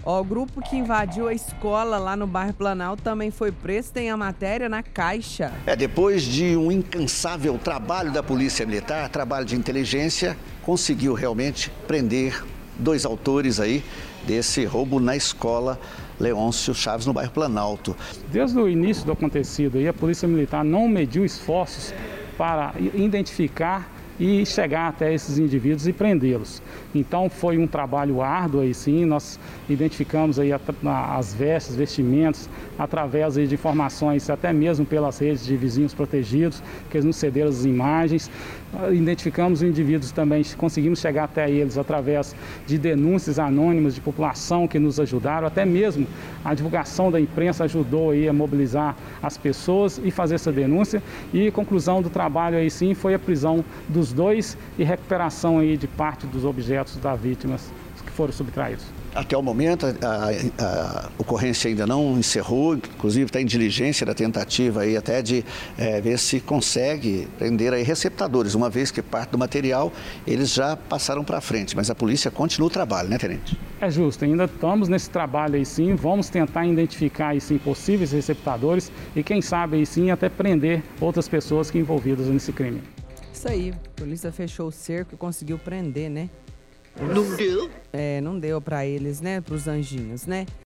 Ó, o grupo que invadiu a escola lá no bairro Planalto também foi preso, tem a matéria na Caixa. Depois de um incansável trabalho da Polícia Militar, trabalho de inteligência, conseguiu realmente prender 2 autores aí desse roubo na escola Leôncio Chaves, no bairro Planalto. Desde o início do acontecido, a Polícia Militar não mediu esforços para identificar e chegar até esses indivíduos e prendê-los. Então foi um trabalho árduo aí sim, nós identificamos aí as vestimentos, através aí de informações até mesmo pelas redes de vizinhos protegidos, que eles nos cederam as imagens. Identificamos os indivíduos também, conseguimos chegar até eles através de denúncias anônimas de população que nos ajudaram, até mesmo a divulgação da imprensa ajudou aí a mobilizar as pessoas e fazer essa denúncia. E a conclusão do trabalho aí sim foi a prisão dos 2 e recuperação aí de parte dos objetos das vítimas que foram subtraídos. Até o momento, a ocorrência ainda não encerrou, inclusive está em diligência da tentativa aí até de ver se consegue prender aí receptadores, uma vez que parte do material eles já passaram para frente, mas a polícia continua o trabalho, né, tenente? É justo, ainda estamos nesse trabalho aí sim, vamos tentar identificar aí sim possíveis receptadores e quem sabe aí sim até prender outras pessoas que envolvidas nesse crime. Isso aí, a polícia fechou o cerco e conseguiu prender, né? Não deu? Não deu pra eles, né? Pros anjinhos, né?